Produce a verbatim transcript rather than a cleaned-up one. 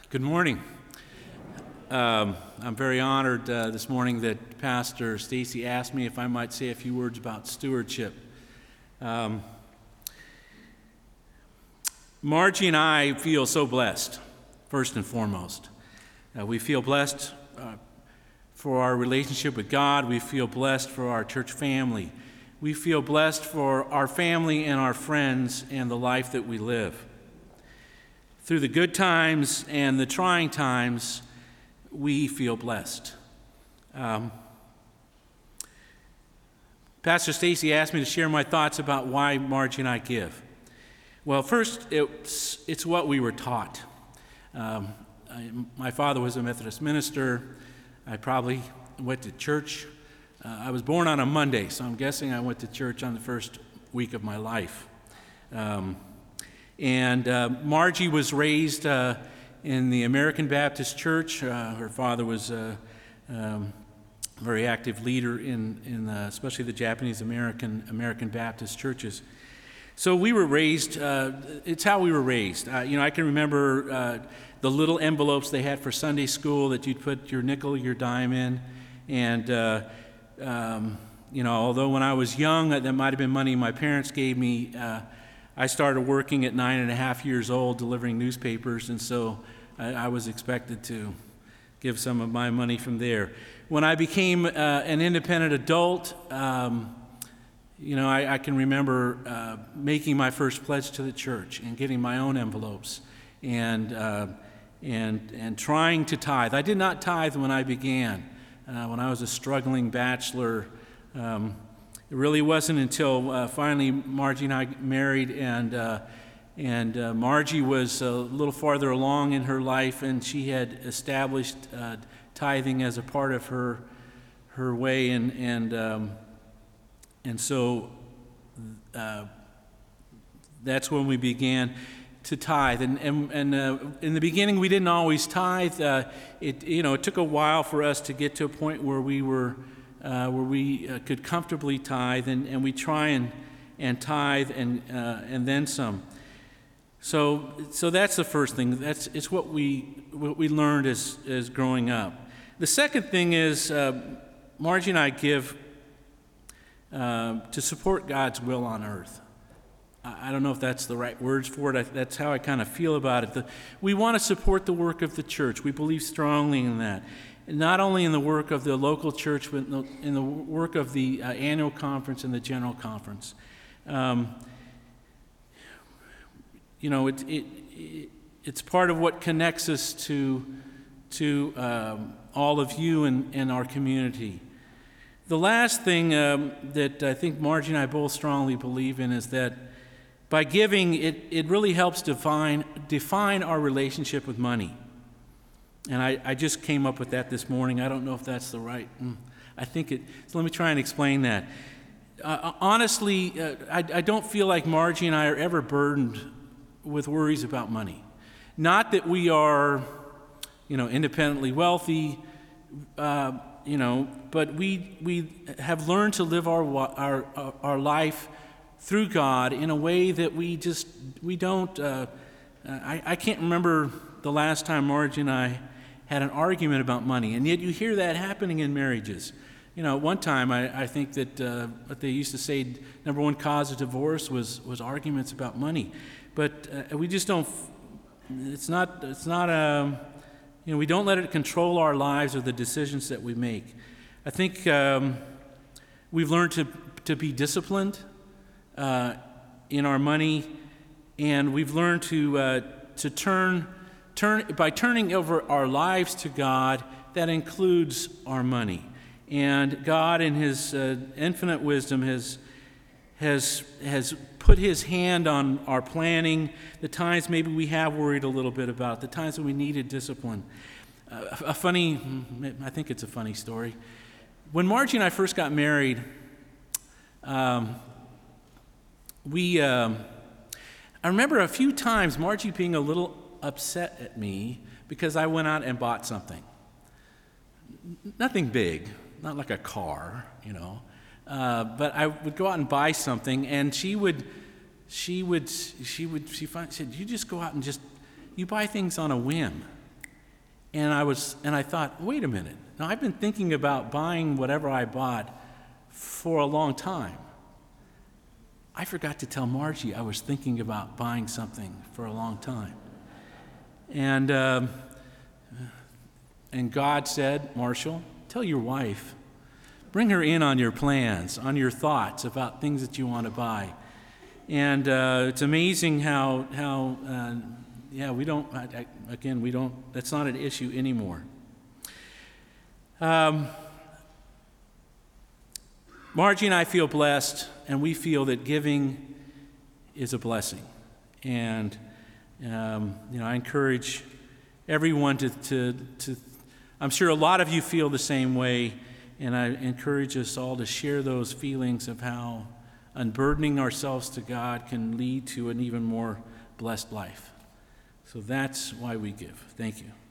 Good morning. Um, I'm very honored uh, this morning that Pastor Stacy asked me if I might say a few words about stewardship. Um, Margie and I feel so blessed, first and foremost. Uh, we feel blessed uh, for our relationship with God. We feel blessed for our church family. We feel blessed for our family and our friends and the life that we live. Through the good times and the trying times, we feel blessed. Um, Pastor Stacy asked me to share my thoughts about why Margie and I give. Well, first, it's, it's what we were taught. Um, I, my father was a Methodist minister. I probably went to church. Uh, I was born on a Monday, so I'm guessing I went to church on the first week of my life. Um, And uh, Margie was raised uh, in the American Baptist Church. Uh, her father was a um, very active leader in, in uh, especially the Japanese American American Baptist churches. So we were raised, uh, it's how we were raised. Uh, you know, I can remember uh, the little envelopes they had for Sunday school that you'd put your nickel, your dime in. And, uh, um, you know, although when I was young, that might have been money my parents gave me, uh, I started working at nine and a half years old delivering newspapers, and so I, I was expected to give some of my money from there. When I became uh, an independent adult, um, you know, I, I can remember uh, making my first pledge to the church and getting my own envelopes and uh, and and trying to tithe. I did not tithe when I began. Uh, when I was a struggling bachelor. Um, It really wasn't until uh, finally Margie and I married, and uh, and uh, Margie was a little farther along in her life, and she had established uh, tithing as a part of her her way, and and um, and so uh, that's when we began to tithe. And and, and uh, in the beginning, we didn't always tithe. Uh, it you know it took a while for us to get to a point where we were. Uh, where we uh, could comfortably tithe, and, and we try and, and tithe and uh, and then some. So so that's the first thing. That's it's what we what we learned as as growing up. The second thing is uh, Margie and I give uh, to support God's will on earth. I, I don't know if that's the right words for it. I, that's how I kind of feel about it. The, we want to support the work of the church. We believe strongly in that. Not only in the work of the local church, but in the work of the uh, annual conference and the general conference. Um, you know, it, it, it, it's part of what connects us to, to um, all of you and, and our community. The last thing um, that I think Margie and I both strongly believe in is that by giving, it, it really helps define, define our relationship with money. And I, I just came up with that this morning. I don't know if that's the right, I think it, so let me try and explain that. Uh, honestly, uh, I, I don't feel like Margie and I are ever burdened with worries about money. Not that we are, you know, independently wealthy, uh, you know, but we we have learned to live our, our, our life through God in a way that we just, we don't, uh, I, I can't remember the last time Margie and I had an argument about money, and yet you hear that happening in marriages. You know, at one time, I, I think that uh, what they used to say, number one cause of divorce was was arguments about money. But uh, we just don't, it's not, it's not a, you know, we don't let it control our lives or the decisions that we make. I think um, we've learned to, to be disciplined uh, in our money, and we've learned to uh, to turn Turn, by turning over our lives to God, that includes our money. And God, in His uh, infinite wisdom, has, has, has put His hand on our planning, the times maybe we have worried a little bit about, the times that we needed discipline. Uh, a funny, I think it's a funny story. When Margie and I first got married, um, we, um, I remember a few times Margie being a little upset at me because I went out and bought something. Nothing big, not like a car, you know. Uh, but I would go out and buy something, and she would, she would, she would, she find, said, "You just go out and just, you buy things on a whim." And I was, and I thought, wait a minute. Now, I've been thinking about buying whatever I bought for a long time. I forgot to tell Margie I was thinking about buying something for a long time. And, um, and God said, Marshall, tell your wife, bring her in on your plans, on your thoughts about things that you want to buy. And uh, it's amazing how, how uh, yeah, we don't, I, I, again, we don't, that's not an issue anymore. Um, Margie and I feel blessed, and we feel that giving is a blessing. And, um, you know, I encourage everyone to, to, to, I'm sure a lot of you feel the same way, and I encourage us all to share those feelings of how unburdening ourselves to God can lead to an even more blessed life. So that's why we give. Thank you.